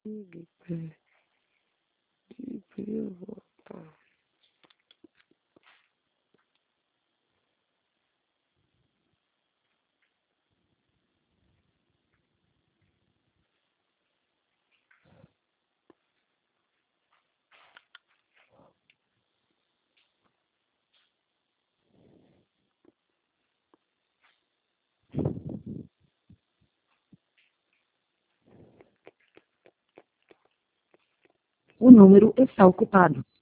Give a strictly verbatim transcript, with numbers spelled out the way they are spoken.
Ligue para eu voltar. O número está ocupado.